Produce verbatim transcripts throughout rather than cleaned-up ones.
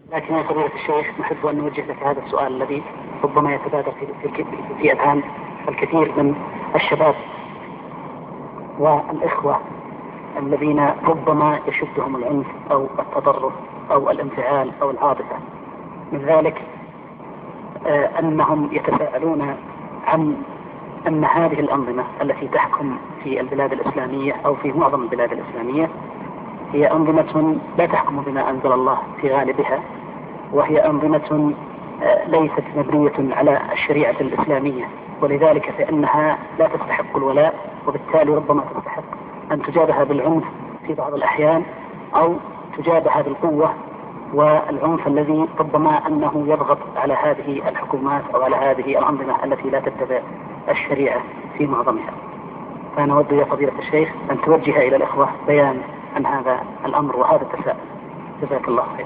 لكن يا فضيلة الشيخ نحب أن نوجه لك هذا السؤال الذي ربما يتبادر في في في أذهان الكثير من الشباب والإخوة الذين ربما يشدهم العنف أو التطرف أو الانفعال أو العاطفة، من ذلك آه أنهم يتساءلون عن أن هذه الأنظمة التي تحكم في البلاد الإسلامية أو في معظم البلاد الإسلامية هي أنظمة لا تحكم بما أنزل الله في غالبها، وهي أنظمة ليست مبنية على الشريعة الإسلامية، ولذلك فإنها لا تستحق الولاء، وبالتالي ربما تستحق أن تجابه بالعنف في بعض الأحيان أو تجابه بالقوة والعنف الذي ربما أنه يضغط على هذه الحكومات أو على هذه الأنظمة التي لا تتبع الشريعة في معظمها. فأنا أود يا فضيلة الشيخ أن توجه إلى الإخوة بيان عن هذا الأمر وهذا التساؤل. جزاك الله خير.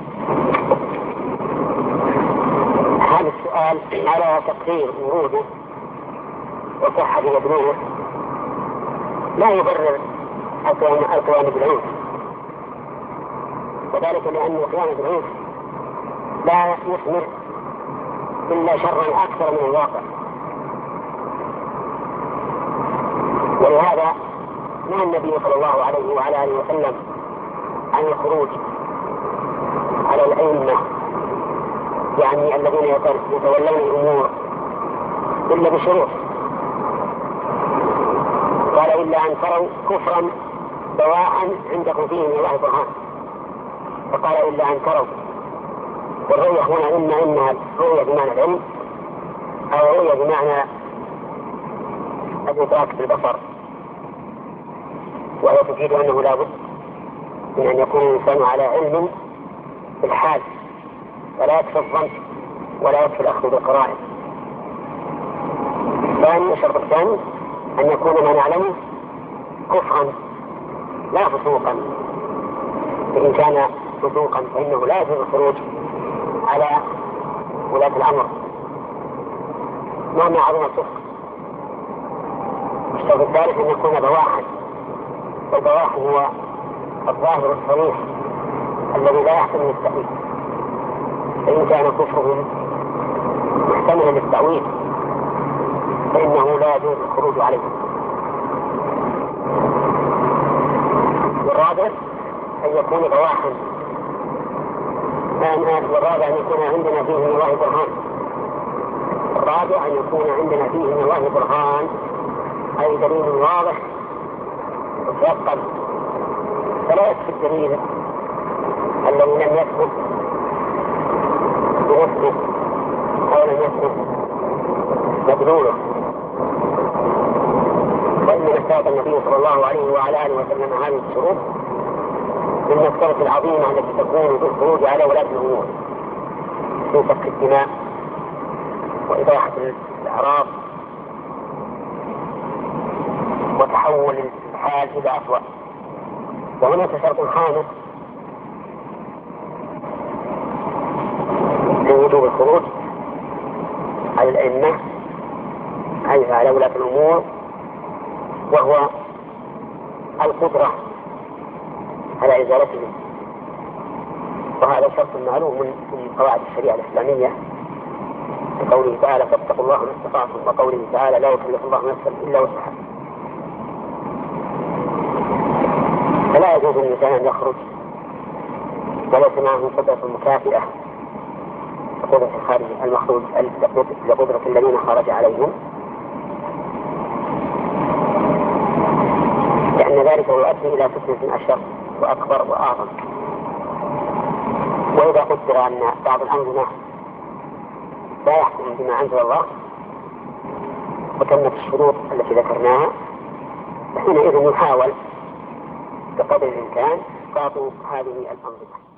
هذا السؤال على تقرير وروده وصحة مدلوله لا يبرر القيام بالعنف، وذلك لأن القيام بالعنف لا يثمر إلا شرا أكثر من الواقع. ولهذا نهى النبي صلى الله عليه وعلى آله وسلم عن الخروج على الأئمة، يعني الذين يتولون الأمور إلا بشروط. قال إلا أن تروا كفرا بواحا عندكم فيه من الله برهان، فقال إلا أن تروا. والرؤية هنا إما إنها رؤية بمعنى العلم أو رؤية بمعنى الإدراك بالبصر، وهي تفيد أنه لا بد من أن يكون الإنسان على علم بالحال، ولا يكفي الظن ولا يكفي الأخذ بالقرائن. ثاني الشرط الثاني أن يكون ما نعلمه كفرا لا فسوقا، فإن كان فسوقا فإنه لا يجوز الخروج على ولاة الأمر مهما عظم الفسق. الشرط الثالث أن يكون بواحا، والبواح هو الظاهر الصريح الذي لا يحتمل التأويل، فإن كان كفرهم محتملا للتأويل فإنه لا يجوز الخروج عليه. والرابع أن يكون بواحا، والرابع أن يكون عندنا فيه من الله برهان. الرابع أن يكون عندنا فيه من الله برهان، أي دليل واضح يتيقن، فلا يكفي الدليل الذي لم يثبت بنفسه أو لم يثبت مدلوله. وإنما اشترط النبي صلى الله عليه وعلى آله وسلم هذه الشروط من المسألة العظيمة التي تكون بالخروج على ولاة الأمور في سفك الدماء وإباحة الأعراض وتحول الحال إلى أسوأ. وهناك شرط خامس لوجوب الخروج على الأئمة أي على ولاة الأمور، وهو القدرة على إزالتهم. وهذا شرط معلوم من قواعد الشريعة الإسلامية، قوله تعالى فاتقوا الله ما استطعتم، وقوله تعالى لا يكلف الله نفسا إلا وسعها. فلا يجوز للإنسان أن يخرج وليس معه قدرة مكافئة لقدرة الخارج المخروج لقدرة الذين خرج عليهم، لأن ذلك يؤدي إلى فتنة أشر وأكبر وأعظم. وإذا قدر أن بعض الأنظمة لا يحكم بما أنزل الله وتمت الشروط التي ذكرناها، فحينئذ يحاول بقدر الإمكان إسقاط هذه الأنظمة.